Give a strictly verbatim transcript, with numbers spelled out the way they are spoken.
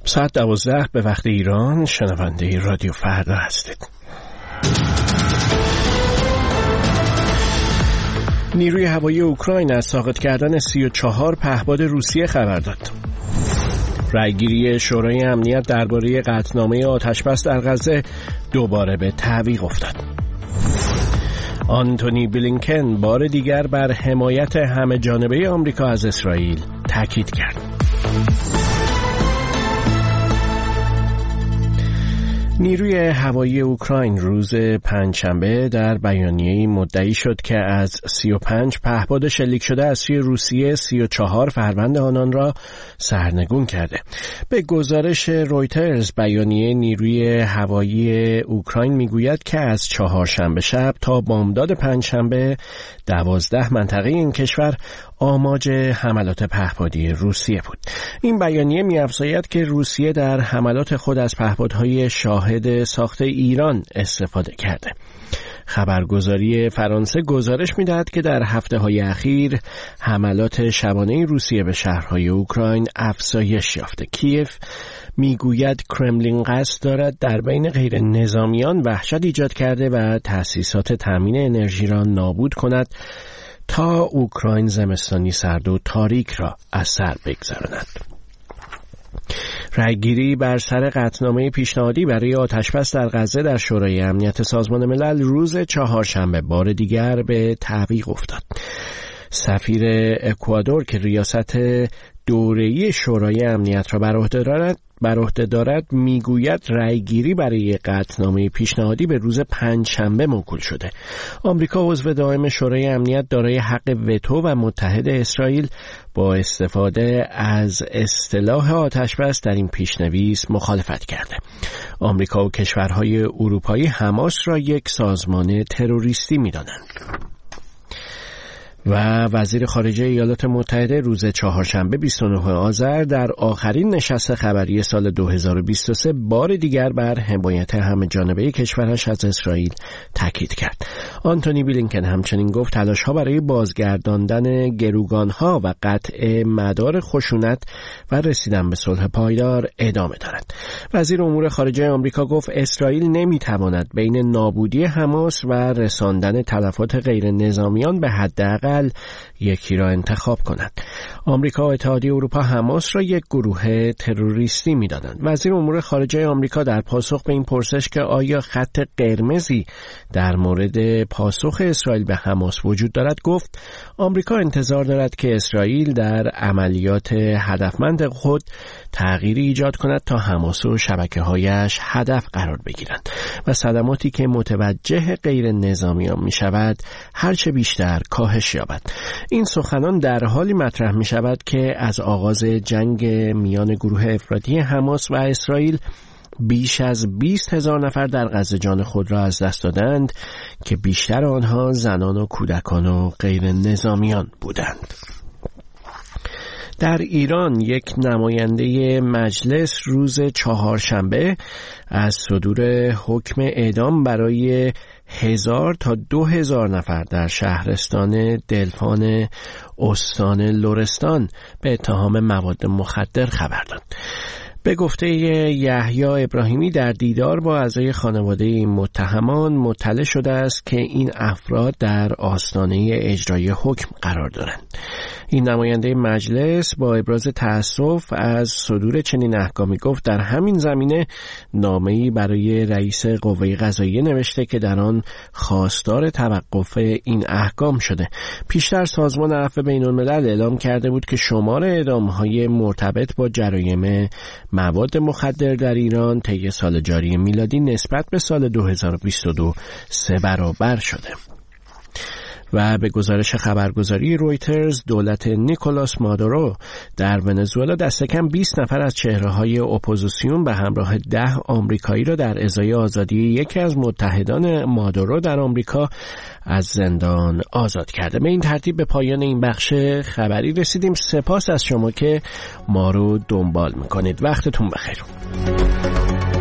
ساعت دوازده به وقت ایران، شنونده رادیو فردا هستید. نیروی هوایی اوکراین از ساقط کردن سی و چهار پهپاد روسیه خبر داد. رأیگیری شورای امنیت درباره قطعنامه آتشبس در غزه دوباره به تعویق افتاد. آنتونی بلینکن بار دیگر بر حمایت همه جانبه آمریکا از اسرائیل تاکید کرد. نیروی هوایی اوکراین روز پنجشنبه در بیانیه‌ای مدعی شد که از سی و پنج پهپاد شلیک شده از سوی روسیه سی و چهار فروند آنان را سرنگون کرده. به گزارش رویترز بیانیه نیروی هوایی اوکراین میگوید که از چهارشنبه شب تا بامداد پنجشنبه دوازده منطقه این کشور آماج حملات پهپادی روسیه بود. این بیانیه می‌افزاید که روسیه در حملات خود از پهپادهای شاهد ساخت ایران استفاده کرده. خبرگزاری فرانسه گزارش می‌دهد که در هفته‌های اخیر حملات شبانه روسیه به شهرهای اوکراین افزایش یافته. کیف میگوید کرملین قصد دارد در بین غیر نظامیان وحشت ایجاد کرده و تأسیسات تامین انرژی را نابود کند تا اوکراین زمستانی سرد و تاریک را از سر بگذراند. رأیگیری بر سر قطعنامه پیشنهادی برای آتشبس در غزه در شورای امنیت سازمان ملل روز چهارشنبه بار دیگر به تعویق افتاد. سفیر اکوادور که ریاست دوره‌ای شورای امنیت را بر عهده دارد بر عهده دارد میگوید رأیگیری برای قطعنامه پیشنهادی به روز پنجشنبه موکول شده. آمریکا عضو دائم شورای امنیت دارای حق وتو و متحد اسرائیل با استفاده از اصطلاح آتشبس در این پیشنویس مخالفت کرده. آمریکا و کشورهای اروپایی حماس را یک سازمان تروریستی می‌دانند. و وزیر خارجه ایالات متحده روز چهارشنبه بیست و نهم آذر در آخرین نشست خبری سال دو هزار و بیست و سه بار دیگر بر حمایت همه جانبه کشورش از اسرائیل تاکید کرد. آنتونی بلینکن همچنین گفت تلاش‌ها برای بازگرداندن گروگان‌ها و قطع مدار خشونت و رسیدن به صلح پایدار ادامه دارد. وزیر امور خارجه آمریکا گفت اسرائیل نمی‌تواند بین نابودی حماس و رساندن تلفات غیر نظامیان به حداقل یکی را انتخاب کند. آمریکا و اتحادیه اروپا حماس را یک گروه تروریستی می‌دانند. وزیر امور خارجه آمریکا در پاسخ به این پرسش که آیا خط قرمزی در مورد پاسخ اسرائیل به حماس وجود دارد گفت آمریکا انتظار دارد که اسرائیل در عملیات هدفمند خود تغییری ایجاد کند تا حماس و شبکه‌هایش هدف قرار بگیرند و صدماتی که متوجه غیر نظامیان می‌شود هرچه بیشتر کاهش یابد. این سخنان در حالی مطرح می‌شود که از آغاز جنگ میان گروه افراطی حماس و اسرائیل بیش از بیست هزار نفر در غزه جان خود را از دست دادند که بیشتر آنها زنان و کودکان و غیر نظامیان بودند. در ایران یک نماینده مجلس روز چهارشنبه از صدور حکم اعدام برای هزار تا دو هزار نفر در شهرستان دلفان استان لرستان به اتهام مواد مخدر خبر داد. به گفته یحیی ابراهیمی در دیدار با اعضای خانواده این متهمان مطلع شده است که این افراد در آستانه اجرای حکم قرار دارند. این نماینده مجلس با ابراز تأسف از صدور چنین احکامی گفت در همین زمینه نامه‌ای برای رئیس قوه قضاییه نوشته که در آن خواستار توقف این احکام شده. پیشتر سازمان عفو بین‌الملل اعلام کرده بود که شمار اعدام‌های مرتبط با جرایم مواد مخدر در ایران طی سال جاری میلادی نسبت به سال دو هزار و بیست و دو سه برابر شده. و به گزارش خبرگزاری رویترز دولت نیکولاس مادورو در ونزوئلا دست کم بیست نفر از چهره‌های اپوزیسیون به همراه ده آمریکایی را در ازای آزادی یکی از متحدان مادورو در آمریکا از زندان آزاد کرده. به این ترتیب به پایان این بخش خبری رسیدیم. سپاس از شما که ما رو دنبال میکنید. وقتتون بخیر.